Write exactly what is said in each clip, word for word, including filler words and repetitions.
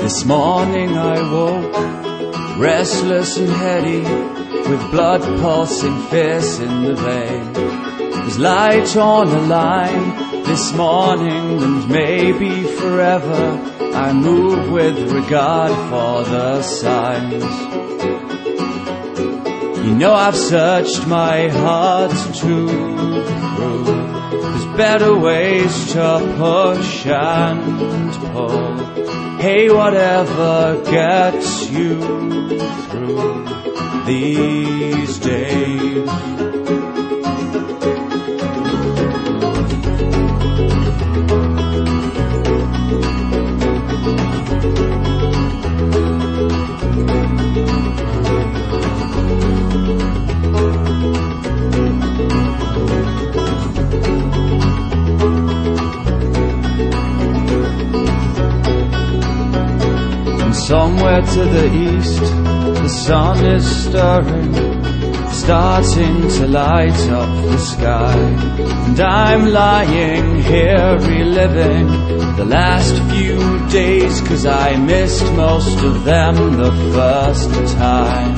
This morning I woke, restless and heady, with blood pulsing fierce in the vein. There's light on a line this morning, and maybe forever. I move with regard for the signs. You know I've searched my heart to prove there's better ways to push and pull. Hey, whatever gets you through these days. Somewhere to the east, the sun is stirring, starting to light up the sky. And I'm lying here reliving the last few days, 'cause I missed most of them the first time.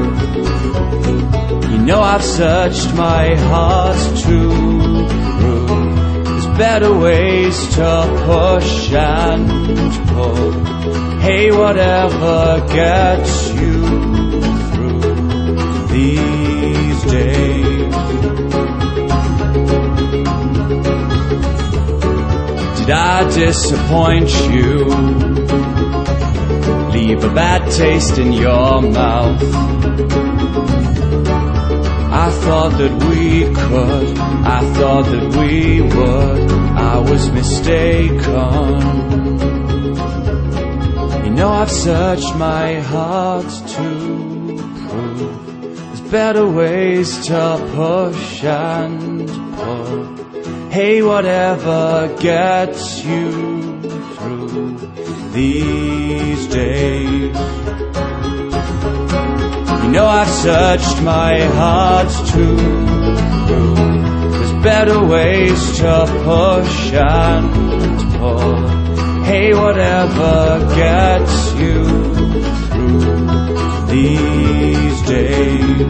You know I've searched my heart to prove there's better ways to push and pull. Hey, whatever gets you through these days. Did I disappoint you? Leave a bad taste in your mouth? I thought that we could, I thought that we would, I was mistaken. You know I've searched my heart to prove there's better ways to push and pull. Hey, whatever gets you through these days. You know I've searched my heart to prove there's better ways to push and pull. Hey, whatever gets you through these days.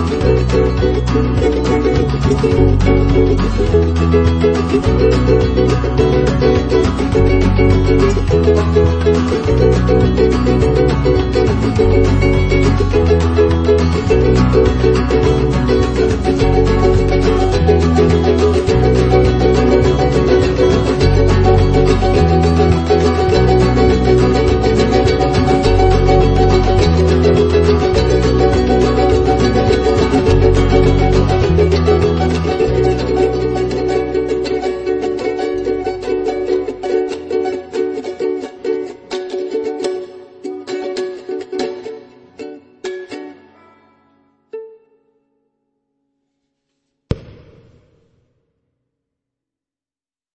Thank you.